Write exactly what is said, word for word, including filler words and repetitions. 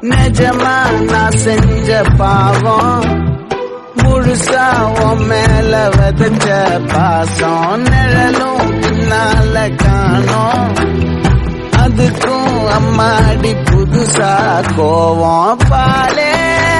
நிஜமா நான் செஞ்ச பாவம் முழுசா உன் மேல விதைச்ச பாசம் நிழலும் பின்னால காணோம் அதுக்கும் அம்மாடி புதுசா கோவம் பாலே